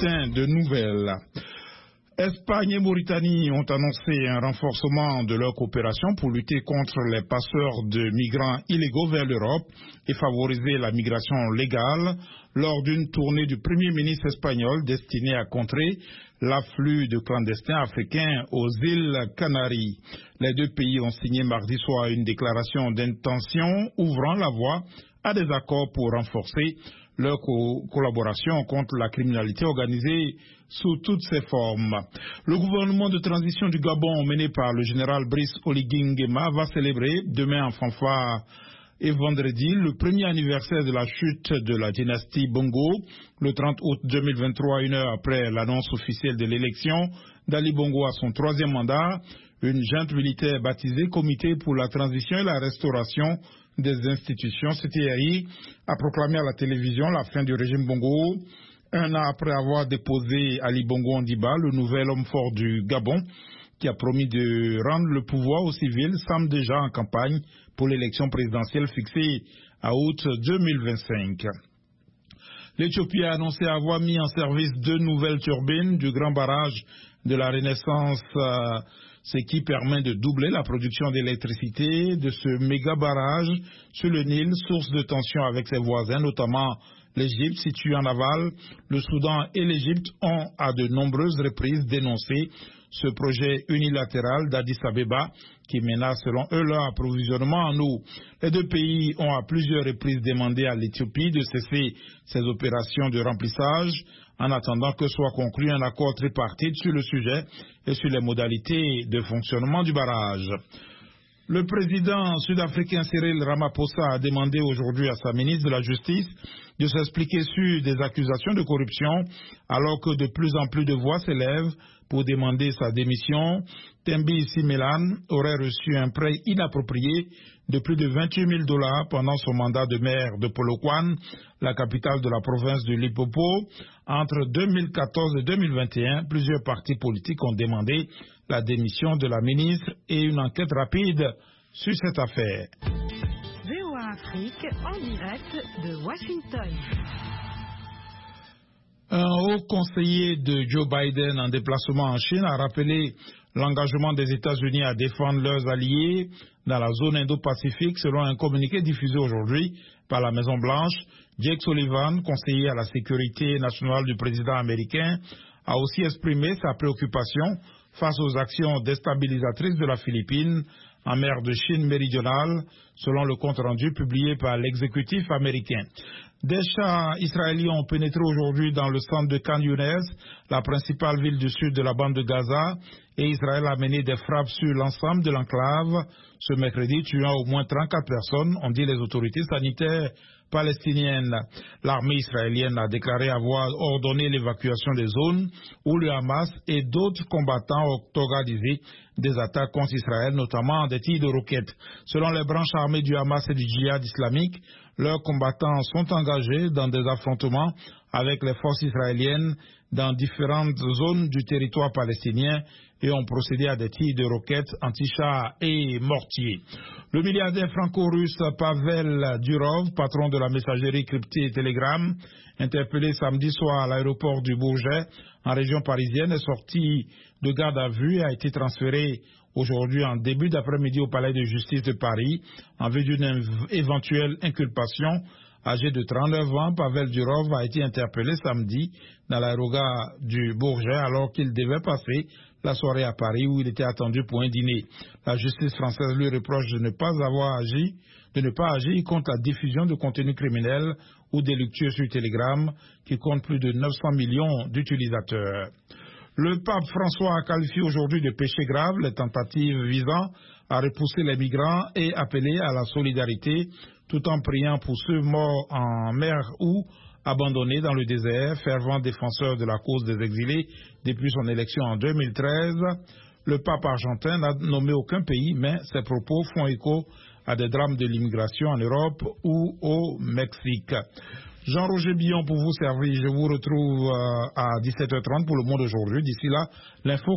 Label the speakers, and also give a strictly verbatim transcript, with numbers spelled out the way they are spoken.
Speaker 1: bulletin de nouvelles. Espagne et Mauritanie ont annoncé un renforcement de leur coopération pour lutter contre les passeurs de migrants illégaux vers l'Europe et favoriser la migration légale lors d'une tournée du Premier ministre espagnol destinée à contrer l'afflux de clandestins africains aux îles Canaries. Les deux pays ont signé mardi soir une déclaration d'intention ouvrant la voie à des accords pour renforcer leur co collaboration contre la criminalité organisée sous toutes ses formes. Le gouvernement de transition du Gabon mené par le général Brice Oligui Nguema va célébrer demain en fanfare et vendredi le premier anniversaire de la chute de la dynastie Bongo, le trente août deux mille vingt-trois, une heure après l'annonce officielle de l'élection d'Ali Bongo à son troisième mandat. Une junte militaire baptisée Comité pour la transition et la restauration des institutions, C T R I, a proclamé à la télévision la fin du régime Bongo, un an après avoir déposé Ali Bongo Ondimba, le nouvel homme fort du Gabon, qui a promis de rendre le pouvoir aux civils, semble déjà en campagne pour l'élection présidentielle fixée à août deux mille vingt-cinq. L'Éthiopie a annoncé avoir mis en service deux nouvelles turbines du grand barrage de la Renaissance, euh, ce qui permet de doubler la production d'électricité de ce méga barrage sur le Nil, source de tension avec ses voisins, notamment l'Égypte, située en aval. Le Soudan et l'Égypte ont à de nombreuses reprises dénoncé ce projet unilatéral d'Addis Abeba qui menace selon eux leur approvisionnement en eau. Les deux pays ont à plusieurs reprises demandé à l'Éthiopie de cesser ses opérations de remplissage en attendant que soit conclu un accord tripartite sur le sujet et sur les modalités de fonctionnement du barrage. Le président sud-africain Cyril Ramaphosa a demandé aujourd'hui à sa ministre de la Justice de s'expliquer sur des accusations de corruption alors que de plus en plus de voix s'élèvent pour demander sa démission. Thembi Simelan aurait reçu un prêt inapproprié de plus de vingt-huit mille dollars pendant son mandat de maire de Polokwane, la capitale de la province de Limpopo. Entre deux mille quatorze et deux mille vingt et un, plusieurs partis politiques ont demandé la démission de la ministre et une enquête rapide sur cette affaire.
Speaker 2: V O A Afrique en direct de Washington.
Speaker 1: Un haut conseiller de Joe Biden en déplacement en Chine a rappelé l'engagement des États-Unis à défendre leurs alliés dans la zone Indo-Pacifique selon un communiqué diffusé aujourd'hui par la Maison-Blanche. Jake Sullivan, conseiller à la sécurité nationale du président américain, a aussi exprimé sa préoccupation face aux actions déstabilisatrices de la Philippine en mer de Chine méridionale, selon le compte rendu publié par l'exécutif américain. Des chars israéliens ont pénétré aujourd'hui dans le centre de Khan Younes, la principale ville du sud de la bande de Gaza, et Israël a mené des frappes sur l'ensemble de l'enclave ce mercredi, tuant au moins trente-quatre personnes, ont dit les autorités sanitaires palestiniennes. L'armée israélienne a déclaré avoir ordonné l'évacuation des zones où le Hamas et d'autres combattants ont organisé des attaques contre Israël, notamment des tirs de roquettes. Selon les branches armées du Hamas et du djihad islamique, leurs combattants sont engagés dans des affrontements avec les forces israéliennes dans différentes zones du territoire palestinien et ont procédé à des tirs de roquettes anti-chars et mortiers. Le milliardaire franco-russe Pavel Durov, patron de la messagerie cryptée Telegram, interpellé samedi soir à l'aéroport du Bourget, en région parisienne, est sorti de garde à vue et a été transféré aujourd'hui en début d'après-midi au palais de justice de Paris en vue d'une éventuelle inculpation. Âgé de trente-neuf ans, Pavel Durov a été interpellé samedi dans l'aérogare du Bourget alors qu'il devait passer la soirée à Paris où il était attendu pour un dîner. La justice française lui reproche de ne pas avoir agi, de ne pas agir contre la diffusion de contenu criminel ou délictueux sur Telegram qui compte plus de neuf cents millions d'utilisateurs. Le pape François a qualifié aujourd'hui de péché grave les tentatives visant à repousser les migrants et appelé à la solidarité tout en priant pour ceux morts en mer ou abandonnés dans le désert, fervent défenseur de la cause des exilés depuis son élection en deux mille treize. Le pape argentin n'a nommé aucun pays, mais ses propos font écho à des drames de l'immigration en Europe ou au Mexique. Jean-Roger Billon pour vous servir. Je vous retrouve à dix-sept heures trente pour Le Monde aujourd'hui. D'ici là, l'info